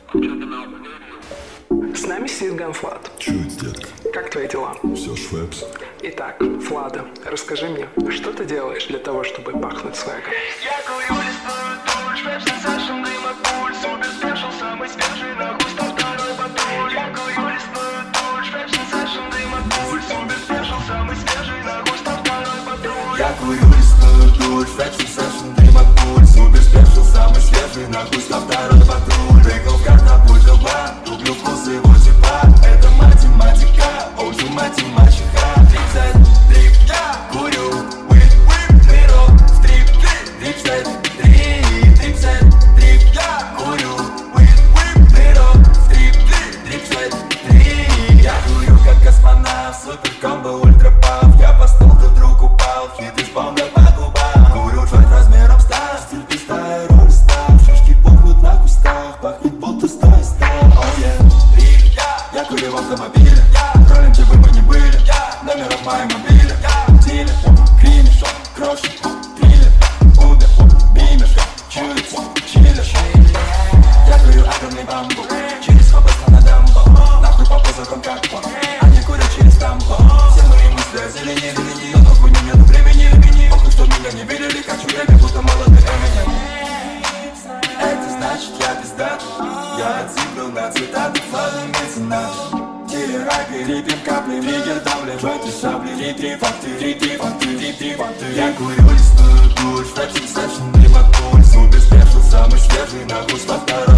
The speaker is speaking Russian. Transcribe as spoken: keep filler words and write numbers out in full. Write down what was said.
С нами сидит Ганфлат. Чуть, детка. Как твои дела? Все швепс. Итак, Флада, расскажи мне, что ты делаешь для того, чтобы пахнуть свэгом? Я курю, листаю туль, швепс, сенсейшн, дым от пуль, супер спешл, самый свежий, на густо второй патруль. Я курю, листаю туль, швепс, сенсейшн, дым от пуль, супер спешл, самый свежий, на густо второй патруль. Я курю, листаю туль, швепс, сенсейшн, дым от пуль, супер спешл, самый свежий, на густо второй патруль. Прыгал в картопуль, жила, люблю вкус его типа, это математика, оу, математика. Тридцать три, я курю, whip, whip, миру, стрип, тридцать три, тридцать три, я курю, whip, whip, миру, стрип, тридцать три. Я курю как космонавт, супер комбо, ультрапав. Я по столу, вдруг упал, хит из бомбы по губам. Курю джойнт размером стар, стиль пистая, роль стар. Шишки пухнут на кустах, пахнет будто стой стар. Oh yeah, три, я курю в автомобиле, ролим, где бы мы ни были. Номер в моем мобиле, дилер, кримиш, крошек, триллер, убер, бимер, чуется, чиллер. Я курю атомный бамбук, через хопоста на дамбо. Нахуй по позорам как он, они курят через тампо. Все мои мысли озеленели, но нахуй не нету времени. Похуй, что меня не видели, хочу время, будто молодой Эминем. Это значит я пиздат, я отсыпал на цитаты, флажный меценат. Дилера перепим капли, триггер давлен, джойнты шапли, три-три факты, три-три факты, три-три факты. Я курю, листую туль, швепс, сенсейшн, дым от пуль, супер спешл, самый свежий, на вкус во второй.